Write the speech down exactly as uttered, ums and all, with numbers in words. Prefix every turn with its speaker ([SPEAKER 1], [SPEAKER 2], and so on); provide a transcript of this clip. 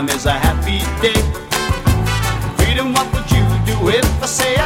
[SPEAKER 1] freedom is a happy day. Freedom, what would you do if I say